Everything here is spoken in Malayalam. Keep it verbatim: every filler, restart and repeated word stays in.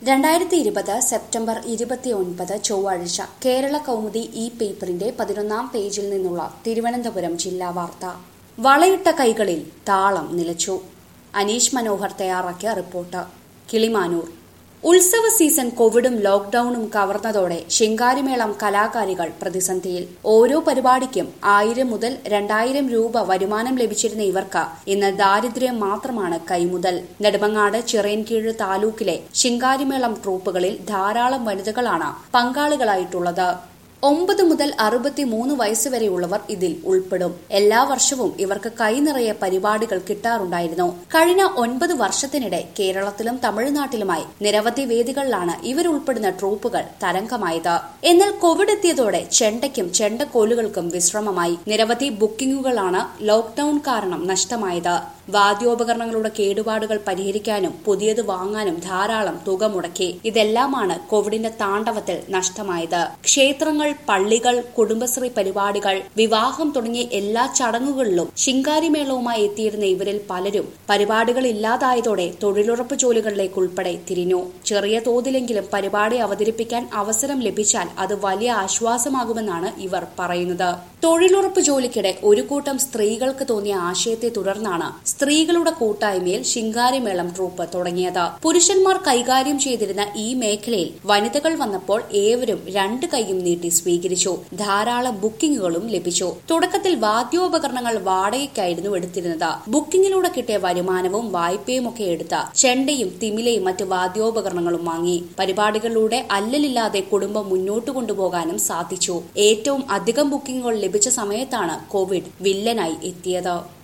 രണ്ടായിരത്തി ഇരുപത് സെപ്റ്റംബർ ഇരുപത്തിയൊൻപത് ചൊവ്വാഴ്ച കേരള കൗമുദി ഈ പേപ്പറിന്റെ പതിനൊന്നാം പേജിൽ നിന്നുള്ള തിരുവനന്തപുരം ജില്ലാ വാർത്ത. വളയിട്ട കൈകളിൽ താളം നിലച്ചു. അനീഷ് മനോഹർ തയ്യാറാക്കിയ റിപ്പോർട്ട്. കിളിമാനൂർ ഉത്സവ സീസൺ കോവിഡും ലോക്ഡൌണും കവർന്നതോടെ ശിങ്കാരിമേളം കലാകാരികൾ പ്രതിസന്ധിയിൽ. ഓരോ പരിപാടിക്കും ആയിരം മുതൽ രണ്ടായിരം രൂപ വരുമാനം ലഭിച്ചിരുന്ന ഇവർക്ക് ഇന്ന് ദാരിദ്ര്യം മാത്രമാണ് കൈമുതൽ. നെടുമങ്ങാട് ചിറയൻകീഴ് താലൂക്കിലെ ശിങ്കാരിമേളം ട്രൂപ്പുകളിൽ ധാരാളം വനിതകളാണ് പങ്കാളികളായിട്ടുള്ളത്. ഒമ്പത് മുതൽ അറുപത്തിമൂന്ന് വയസ്സുവരെയുള്ളവർ ഇതിൽ ഉൾപ്പെടും. എല്ലാ വർഷവും ഇവർക്ക് കൈനിറയെ പരിപാടികൾ കിട്ടാറുണ്ടായിരുന്നു. കഴിഞ്ഞ ഒൻപത് വർഷത്തിനിടെ കേരളത്തിലും തമിഴ്നാട്ടിലുമായി നിരവധി വേദികളിലാണ് ഇവരുൾപ്പെടുന്ന ട്രൂപ്പുകൾ തരംഗമായത്. എന്നാൽ കോവിഡ് എത്തിയതോടെ ചെണ്ടയ്ക്കും ചെണ്ടക്കോലുകൾക്കും വിശ്രമമായി. നിരവധി ബുക്കിംഗുകളാണ് ലോക്ഡൌൺ കാരണം നഷ്ടമായത്. വാദ്യോപകരണങ്ങളുടെ കേടുപാടുകൾ പരിഹരിക്കാനും പുതിയത് വാങ്ങാനും ധാരാളം തുക മുടക്കി. ഇതെല്ലാമാണ് കോവിഡിന്റെ താണ്ഡവത്തിൽ നഷ്ടമായത്. ക്ഷേത്രങ്ങൾ, പള്ളികൾ, കുടുംബശ്രീ പരിപാടികൾ, വിവാഹം തുടങ്ങിയ എല്ലാ ചടങ്ങുകളിലും ശിങ്കാരിമേളവുമായി എത്തിയിരുന്ന ഇവരിൽ പലരും പരിപാടികൾ ഇല്ലാതായതോടെ തൊഴിലുറപ്പ് ജോലികളിലേക്ക് ഉൾപ്പെടെ തിരിഞ്ഞു. ചെറിയ തോതിലെങ്കിലും പരിപാടി അവതരിപ്പിക്കാൻ അവസരം ലഭിച്ചാൽ അത് വലിയ ആശ്വാസമാകുമെന്നാണ് ഇവർ പറയുന്നത്. തൊഴിലുറപ്പ് ജോലിക്കിടെ ഒരു കൂട്ടം സ്ത്രീകൾക്ക് തോന്നിയ ആശയത്തെ തുടർന്നാണ് സ്ത്രീകളുടെ കൂട്ടായ്മയിൽ ശിങ്കാരിമേളം ട്രൂപ്പ് തുടങ്ങിയത്. പുരുഷന്മാർ കൈകാര്യം ചെയ്തിരുന്ന ഈ മേഖലയിൽ വനിതകൾ വന്നപ്പോൾ ഏവരും രണ്ട് കൈയും നീട്ടി സ്വീകരിച്ചു. ധാരാളം ബുക്കിംഗുകളും ലഭിച്ചു. തുടക്കത്തിൽ വാദ്യോപകരണങ്ങൾ വാടകയ്ക്കായിരുന്നു എടുത്തിരുന്നത്. ബുക്കിംഗിലൂടെ കിട്ടിയ വരുമാനവും വായ്പയുമൊക്കെ എടുത്ത് ചെണ്ടയും തിമിലയും മറ്റ് വാദ്യോപകരണങ്ങളും വാങ്ങി. പരിപാടികളിലൂടെ അല്ലലില്ലാതെ കുടുംബം മുന്നോട്ട് കൊണ്ടുപോകാനും സാധിച്ചു. ഏറ്റവും അധികം ബുക്കിംഗുകൾ ലഭിച്ച സമയത്താണ് കോവിഡ് വില്ലനായി എത്തിയത്.